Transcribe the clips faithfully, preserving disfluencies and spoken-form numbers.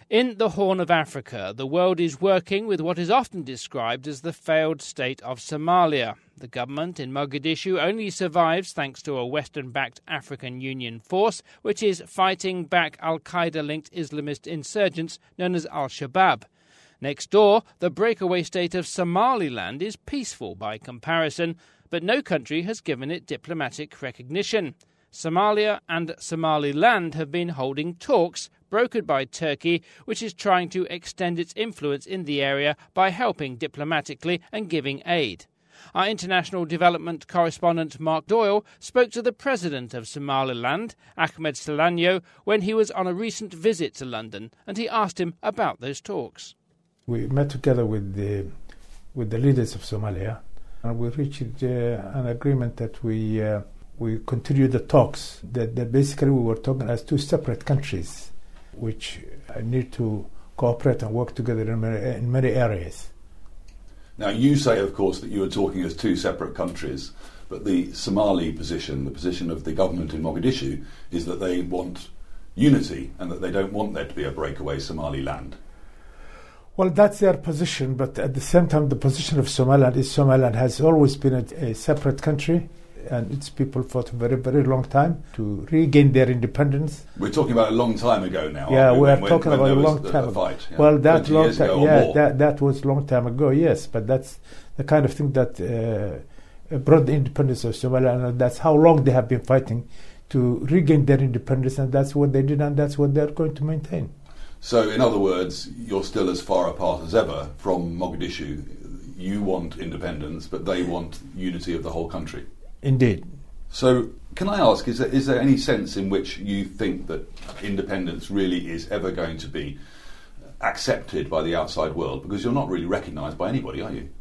In the Horn of Africa, the world is working with what is often described as the failed state of Somalia. The government in Mogadishu only survives thanks to a Western-backed African Union force, which is fighting back al-Qaeda-linked Islamist insurgents known as al-Shabaab. Next door, the breakaway state of Somaliland is peaceful by comparison, but no country has given it diplomatic recognition. Somalia and Somaliland have been holding talks, brokered by Turkey, which is trying to extend its influence in the area by helping diplomatically and giving aid. Our international development correspondent Mark Doyle spoke to the president of Somaliland, Ahmed Selanyo, when he was on a recent visit to London, and he asked him about those talks. We met together with the, with the leaders of Somalia, and we reached uh, an agreement that we uh, we continue the talks. That, that basically we were talking as two separate countries, which need to cooperate and work together in many, in many areas. Now, you say, of course, that you were talking as two separate countries, but the Somali position, the position of the government in Mogadishu, is that they want unity and that they don't want there to be a breakaway Somaliland. Well, that's their position, but at the same time, the position of Somaliland is Somaliland has always been a, a separate country, and its people fought a very, very long time to regain their independence. We're talking about a long time ago now. Yeah, we? we are when, talking when about a was long the, time the ago. fight, yeah. Well, that long time, yeah, that that was a long time ago. Yes, but that's the kind of thing that uh, brought the independence of Somalia, and that's how long they have been fighting to regain their independence, and that's what they did, and that's what they're going to maintain. So, in other words, you're still as far apart as ever from Mogadishu. You want independence, but they want unity of the whole country. Indeed. So, can I ask, is there, is there any sense in which you think that independence really is ever going to be accepted by the outside world? Because you're not really recognised by anybody, are you?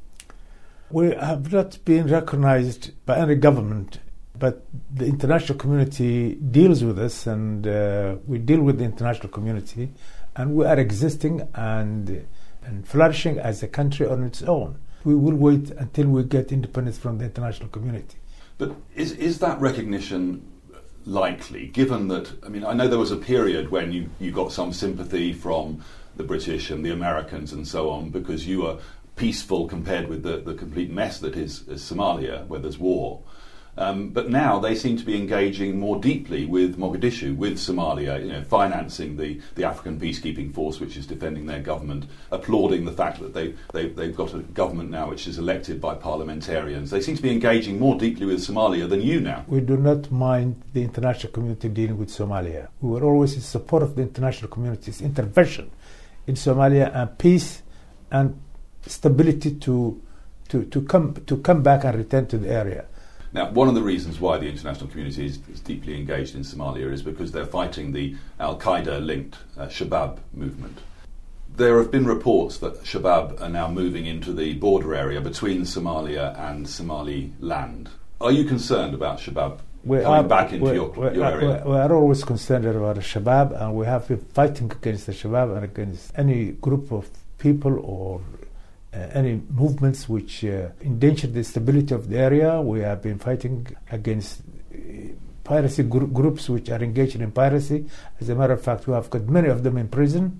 We have not been recognised by any government, but the international community deals with us, and uh, we deal with the international community, and we are existing and, and flourishing as a country on its own. We will wait until we get independence from the international community. But is is that recognition likely, given that, I mean, I know there was a period when you, you got some sympathy from the British and the Americans and so on, because you were peaceful compared with the, the complete mess that is, is Somalia, where there's war. Um, but now they seem to be engaging more deeply with Mogadishu, with Somalia, you know, financing the, the African peacekeeping force which is defending their government, applauding the fact that they, they, they've got a government now which is elected by parliamentarians. They seem to be engaging more deeply with Somalia than you now. We do not mind the international community dealing with Somalia. We were always in support of the international community's intervention in Somalia and peace and stability to, to, to, come, to come back and return to the area. Now, one of the reasons why the international community is, is deeply engaged in Somalia is because they're fighting the al-Qaeda-linked uh, Shabaab movement. There have been reports that Shabaab are now moving into the border area between Somalia and Somaliland. Are you concerned about Shabaab we coming are, back into your, your area? We are always concerned about Shabaab, and we have been fighting against the Shabaab and against any group of people or Uh, any movements which uh, endanger the stability of the area. We have been fighting against uh, piracy gr- groups which are engaged in piracy. As a matter of fact, we have got many of them in prison,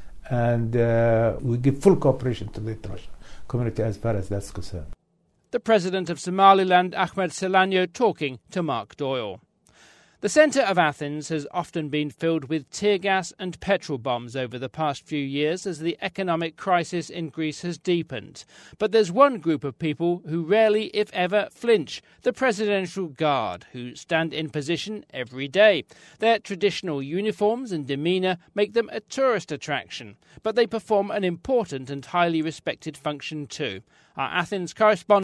and uh, we give full cooperation to the international community as far as that's concerned. The president of Somaliland, Ahmed Selanyo, talking to Mark Doyle. The centre of Athens has often been filled with tear gas and petrol bombs over the past few years as the economic crisis in Greece has deepened. But there's one group of people who rarely, if ever, flinch, the Presidential Guard, who stand in position every day. Their traditional uniforms and demeanour make them a tourist attraction, but they perform an important and highly respected function too. Our Athens correspondent